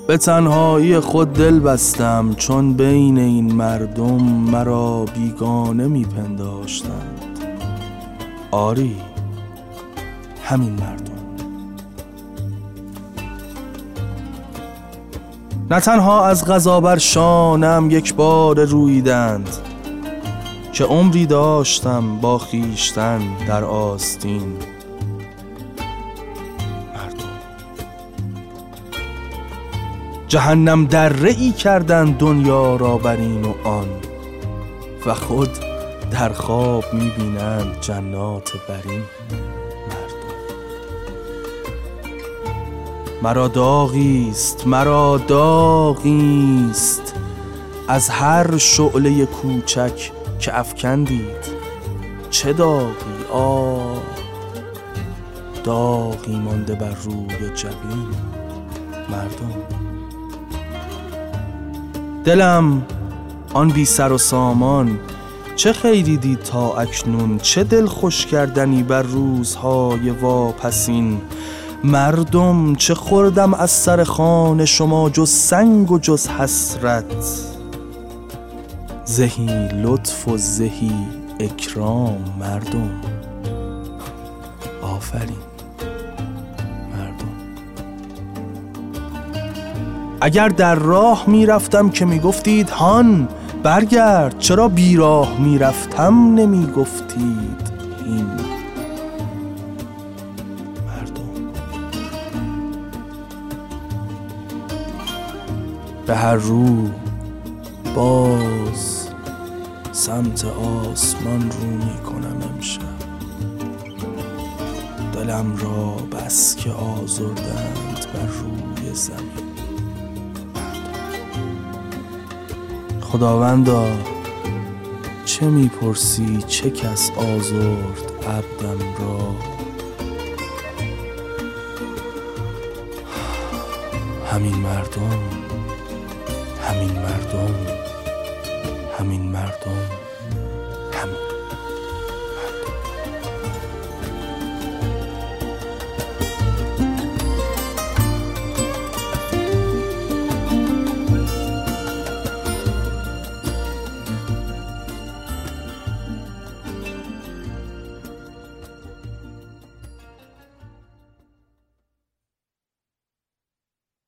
به تنهایی خود دل بستم، چون بین این مردم مرا بیگانه میپنداشتند. آری همین مردم. نه تنها از قضا بر شانم یک بار رویدند، که عمری داشتم با خویشتن در آستین. مردم جهنم دره‌ای کردند دنیا را بر این و آن، و خود در خواب می‌بینند جنات برین. مرا داغیست، مرا داغیست از هر شعله کوچک که افکندید. چه داغی، داغی مانده بر روی جبین. مردم دلم آن بی سر و سامان چه خیری دید تا اکنون، چه دل خوش کردنی بر روزهای واپسین. مردم چه خوردم از سر خوان شما جز سنگ و جز حسرت، زهی لطف و زهی اکرام. مردم آفرین. مردم اگر در راه می رفتم که می گفتید هان برگرد، چرا بیراه می رفتم نمی گفتید این. به هر رو باز سمت آسمان رو می کنم امشب، دلم را بس که آزردند بر روی زمین. خداوندا چه می پرسی چه کس آزرد عبدم را؟ همین مردم، همین مردم، همین مردم.